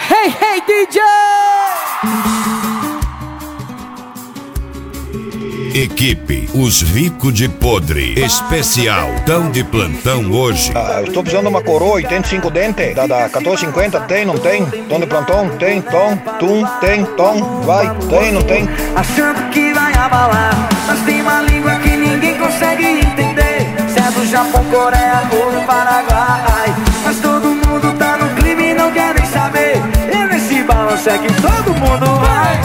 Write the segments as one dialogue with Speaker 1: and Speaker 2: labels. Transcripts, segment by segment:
Speaker 1: Hey, hey, DJ!
Speaker 2: Equipe Os Ricos de Podre Especial. Tão de plantão hoje.
Speaker 3: Eu estou precisando de uma coroa, 85 dentes, da 1450, tem, não tem? Tom de plantão, tem, tom, tum, tem, tom, vai, tem, não tem?
Speaker 4: Achando que vai abalar, mas tem uma língua que ninguém consegue entender. Se é do Japão, Coreia ou do Paraguai, mas todo mundo tá no clima e não quer nem saber. E nesse balanço é que todo mundo vai.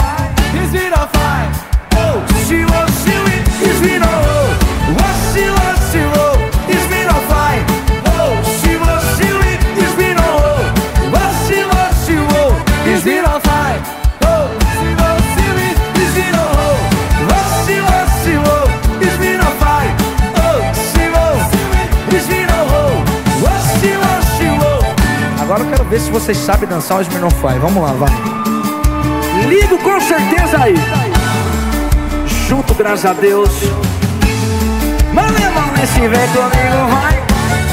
Speaker 1: Agora eu quero ver se vocês sabem dançar o Smirnoff. Vamos lá, vai. Ligo com certeza aí. Junto, graças a Deus.
Speaker 4: Malemão nesse vem comigo, vai.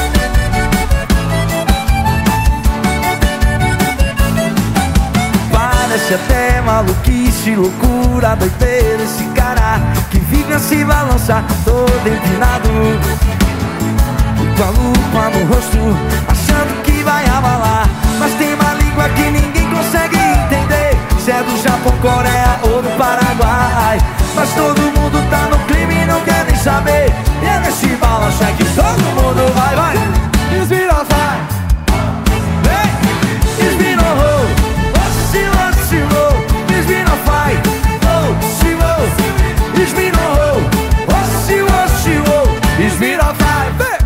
Speaker 4: Parece até maluquice, loucura, doideira. Esse cara que vive a se balançar todo empinado, com a lupa no rosto, achando que vai abalar. Mas tem uma língua que ninguém consegue entender. Se é do Japão, Coreia ou do Paraguai, mas todo mundo tá no clima e não quer nem saber. E é nesse balanço é que todo mundo vai, vai. Smirnoff, vai. Vem, Smirnoff, oscilou, Smirnoff, vai. Oscilou, Smirnoff, oscilou, Smirnoff, vai.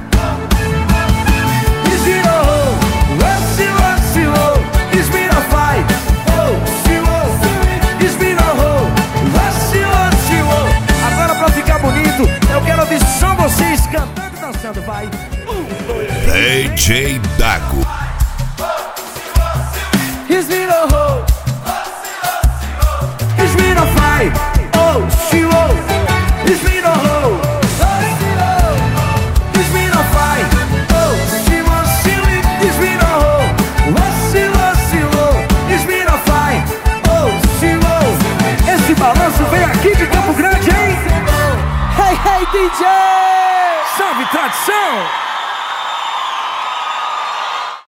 Speaker 4: Eu quero ouvir só vocês cantando e dançando, vai.
Speaker 2: DJ Dago.
Speaker 4: Smirnoff, Smirnoff, vai. Oh, Smirnoff, Smirnoff, vai. Oh, Smirnoff, Smirnoff, vai. Oh, Smirnoff. Esse balanço vem aqui de Campo Grande, hein?
Speaker 1: Hey, hey, DJ!
Speaker 4: Salve, tradição!